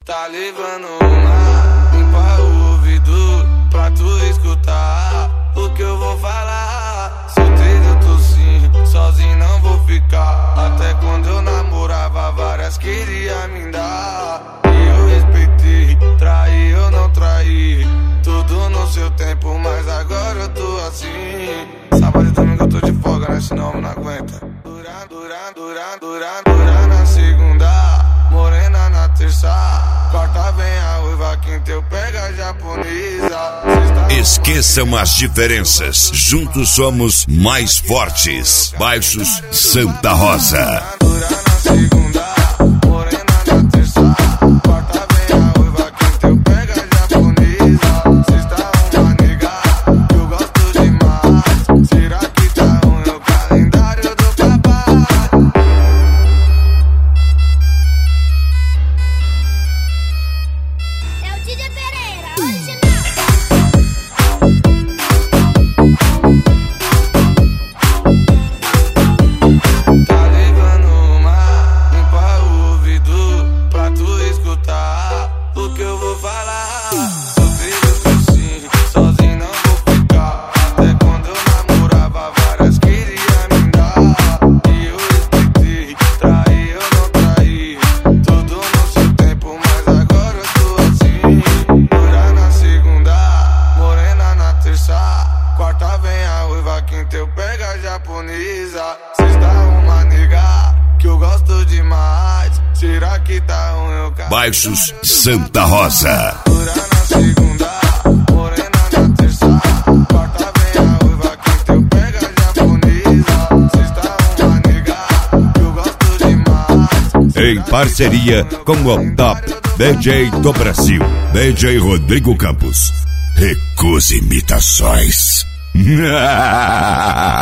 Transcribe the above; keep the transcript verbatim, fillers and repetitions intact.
Tá levando uma, limpa o ouvido pra tu escutar o que eu vou falar. Solteiro eu tô sim, sozinho não vou ficar. Até quando eu namorava, várias queria me dar. E eu respeitei, traí eu não traí. Tudo no seu tempo, mas agora eu tô assim. Sábado e domingo eu tô de folga, né? Senão eu não aguenta. Dura, dura, dura, dura, dura na segunda, morena na terça, quarta vem a uiva, quinta eu pego a japonesa. Esqueçam as diferenças, juntos somos mais fortes. Baixos Santa Rosa. Dura na segunda, morena na terça, quarta vem a uiva, quinta eu pego a japonesa. Sexta uma nega que eu gosto demais. Será que tá ruim o calendário do papai? É o D J Pereira, original. Tá levando uma, limpa o ouvido pra tu escutar o que eu vou falar. Solteiro eu tô sim, sozinho não vou ficar. Até quando eu namorava, várias queria me dar. E eu respeitei, traí eu não traí. Tudo no seu tempo, mas agora eu tô assim. Dura na segunda, morena na terça, quarta vem a uiva, quinta eu pego a japonesa. Sexta uma nega que eu gosto demais. Será que tá ruim o calendário? Baixos Santa Rosa. Dura na segunda, morena na terça, quarta vem a uiva, quinta eu pego a japonesa. Sexta uma nega que eu gosto demais. Em parceria com o Top D J do Brasil, D J Rodrigo Campos. Recusa imitações.